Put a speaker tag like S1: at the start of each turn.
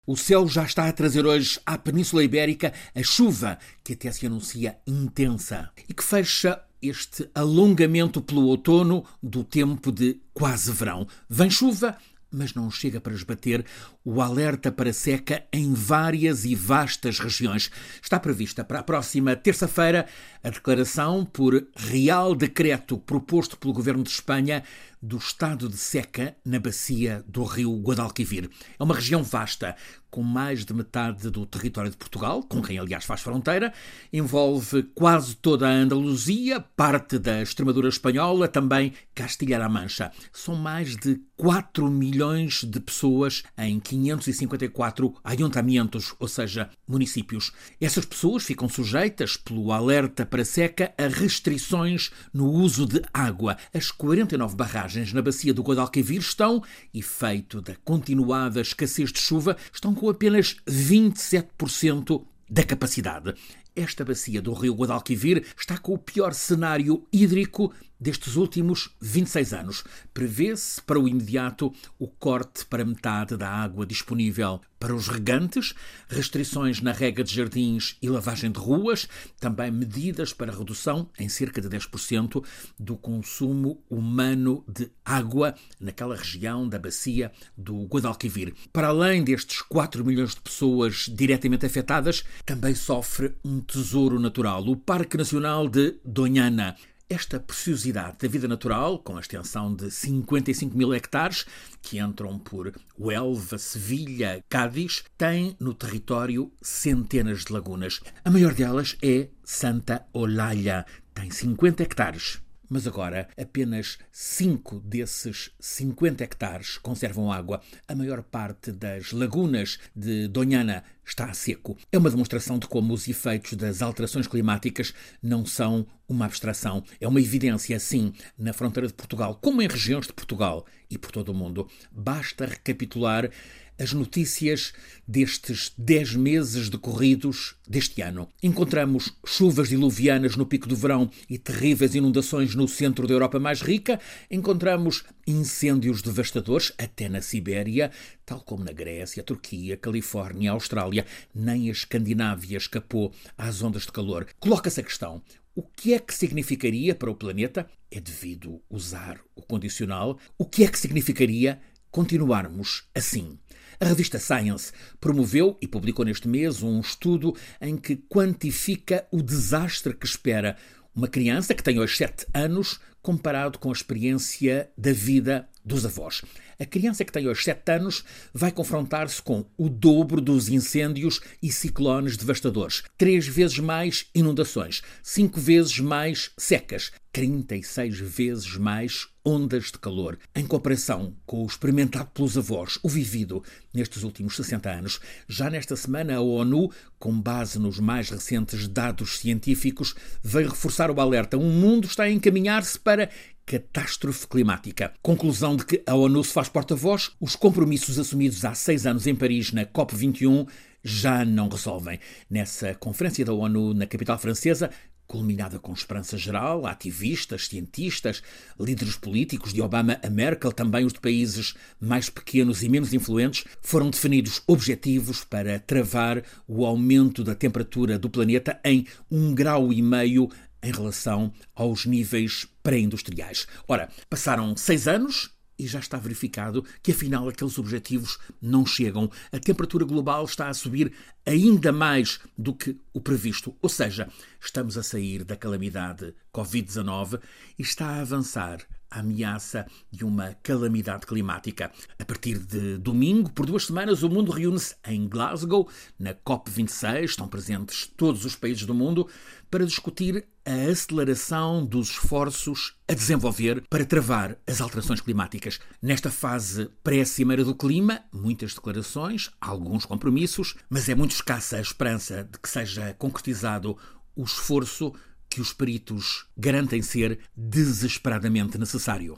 S1: O céu já está a trazer hoje à Península Ibérica a chuva, que até se anuncia intensa e que fecha este alongamento pelo outono do tempo de quase verão. Vem chuva, mas não chega para esbater o alerta para seca em várias e vastas regiões. Está prevista para a próxima terça-feira a declaração por Real Decreto proposto pelo Governo de Espanha do estado de seca na bacia do rio Guadalquivir. É uma região vasta, com mais de metade do território de Portugal, com quem aliás faz fronteira, envolve quase toda a Andaluzia, parte da Extremadura espanhola, também Castilha-La Mancha. São mais de 4 milhões de pessoas em 554 ayuntamientos, ou seja, municípios. Essas pessoas ficam sujeitas, pelo alerta para seca, a restrições no uso de água. As 49 barragens na bacia do Guadalquivir estão, efeito da continuada escassez de chuva, estão com apenas 27% da capacidade. Esta bacia do rio Guadalquivir está com o pior cenário hídrico destes últimos 26 anos. Prevê-se para o imediato o corte para metade da água disponível para os regantes, restrições na rega de jardins e lavagem de ruas, também medidas para redução em cerca de 10% do consumo humano de água naquela região da bacia do Guadalquivir. Para além destes 4 milhões de pessoas diretamente afetadas, também sofre um tesouro natural, o Parque Nacional de Doñana. Esta preciosidade da vida natural, com a extensão de 55 mil hectares, que entram por Huelva, Sevilha, Cádiz, tem no território centenas de lagunas. A maior delas é Santa Olalla, tem 50 hectares. Mas agora apenas 5 desses 50 hectares conservam água. A maior parte das lagunas de Doñana está a seco. É uma demonstração de como os efeitos das alterações climáticas não são uma abstração. É uma evidência, sim, na fronteira de Portugal, como em regiões de Portugal e por todo o mundo. Basta recapitular as notícias destes 10 meses decorridos deste ano. Encontramos chuvas diluvianas no pico do verão e terríveis inundações no centro da Europa mais rica. Encontramos incêndios devastadores, até na Sibéria, tal como na Grécia, Turquia, Califórnia, Austrália. Nem a Escandinávia escapou às ondas de calor. Coloca-se a questão: o que é que significaria para o planeta? É devido usar o condicional. O que é que significaria continuarmos assim? A revista Science promoveu e publicou neste mês um estudo em que quantifica o desastre que espera uma criança que tem hoje 7 anos comparado com a experiência da vida dos avós. A criança que tem hoje 7 anos vai confrontar-se com o dobro dos incêndios e ciclones devastadores, 3 vezes mais inundações, 5 vezes mais secas, 36 vezes mais ondas de calor. Em comparação com o experimentado pelos avós, o vivido nestes últimos 60 anos, já nesta semana a ONU, com base nos mais recentes dados científicos, veio reforçar o alerta. O mundo está a encaminhar-se para catástrofe climática. Conclusão de que a ONU se faz porta-voz, os compromissos assumidos há 6 anos em Paris na COP21 já não resolvem. Nessa conferência da ONU na capital francesa, culminada com esperança geral, ativistas, cientistas, líderes políticos, de Obama a Merkel, também os de países mais pequenos e menos influentes, foram definidos objetivos para travar o aumento da temperatura do planeta em 1,5 graus em relação aos níveis pré-industriais. Ora, passaram 6 anos e já está verificado que, afinal, aqueles objetivos não chegam. A temperatura global está a subir ainda mais do que o previsto. Ou seja, estamos a sair da calamidade Covid-19 e está a avançar a ameaça de uma calamidade climática. A partir de domingo, por 2 semanas, o mundo reúne-se em Glasgow, na COP26, estão presentes todos os países do mundo, para discutir a aceleração dos esforços a desenvolver para travar as alterações climáticas. Nesta fase pré-cimeira do clima, muitas declarações, alguns compromissos, mas é muito escassa a esperança de que seja concretizado o esforço que os peritos garantem ser desesperadamente necessário.